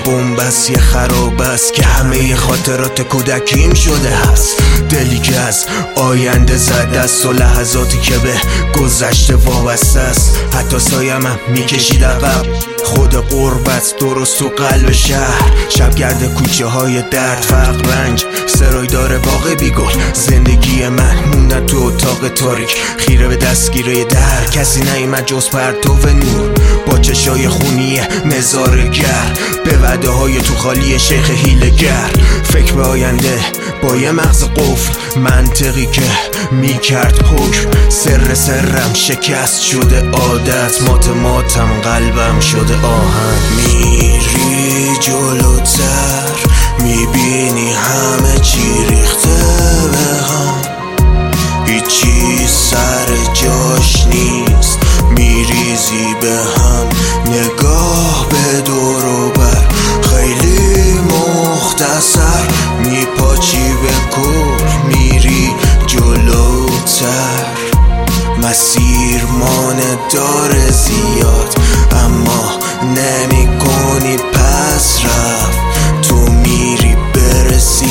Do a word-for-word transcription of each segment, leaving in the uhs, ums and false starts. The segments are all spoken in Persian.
بنبست یه خراب است که همه خاطرات کودکیم شده هست. دلی که از آینده زده است و لحظاتی که به گذشته وابسته است. حتی سایم هم میکشید عقب، خود غربت درست تو قلب شهر. شبگرد کوچه های درد، فقر، رنج، سرایدار باغ بیگل. زندگی من موندن تو اتاق تاریک، خیره به دستگیره در. کسی نیامد جز پرتو نور با چشای خونی نظاره‌گر، به وعده های تو خالی شیخ حیله‌گر. فکر به آینده با یه مغز قفل، منطقی که میکرد حکم. سر سرم شکست شده عادت، مات ماتم قلبم شده آهن. میری جلوتر میبینی همه چی ریخته به هم، هیچی سر جاش نیست، میریزی به هم. نگاه به دور و بر خیلی مختصر، میپاچی به کور میری جلوتر. مسیر مانه داره زیاد اما نمی کنی پس رفت. تو میری برسی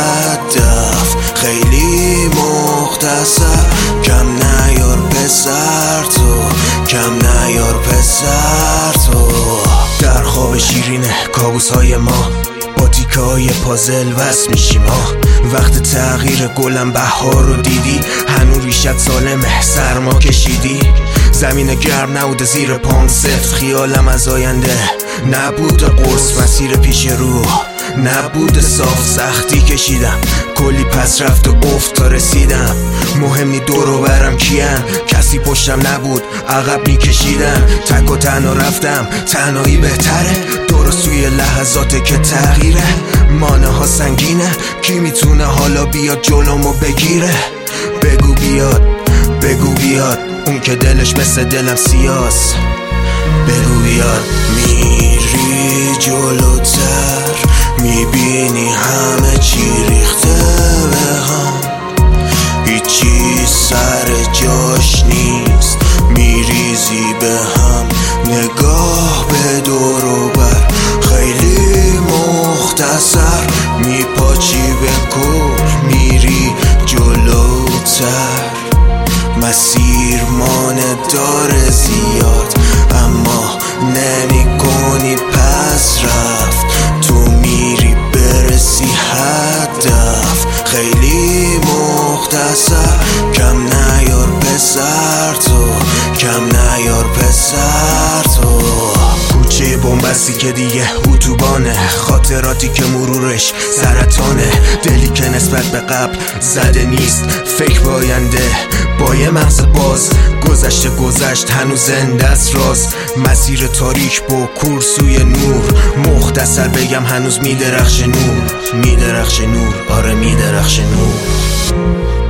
هدف خیلی مختصر. کم نیار پسر تو، کم نیار پسر تو. در خواب شیرین کابوس های ما با تیکه های پازل وصل میشیم ها. وقت تغییر گلم بهار رو دیدی، هنو ریشت سالمه سرما کشیدی. زمین گرم نبوده زیر پام سفت، خیالم از آینده نبود قرص. مسیر پیش رو نبود صاف، سختی کشیدم کلی پس رفت و افت تا رسیدم. مهم نی دور و برم کیم، کسی پشتم نبود عقب میکشیدم. تک و تنها رفتم، تنهایی بهتره. درست توی لحظاته که تغییره، مانه ها سنگینه. کی میتونه حالا بیاد جلومو بگیره؟ بگو بیاد، بگو بیاد اون که دلش مثل دلم سیاست. بگو بیاد. میری جلوتر میبینی همه چی ریخته به هم، هیچی سر جاش نیست، میریزی به هم. نگاه به دور و بر خیلی مختصر، میپاچی به کور میری جلوتر. مسیر مانه داره زیاد اما نمی کنی پس رفت. تو میری برسی هدف خیلی مختصر. کم نیار پسر تو، کم نیار پسر تو. کوچه بنبستی که دیگه اتوبانه، خاطراتی که مرورش سرطانه. دلی که نسبت به قبل زده نیست، فکر به آینده با یه مغز باز. گذشته گذشت هنوز زنده است راز، مسیر تاریک با کورسوی نور. مختصر بگم هنوز میدرخش نور، میدرخش نور، آره میدرخش نور.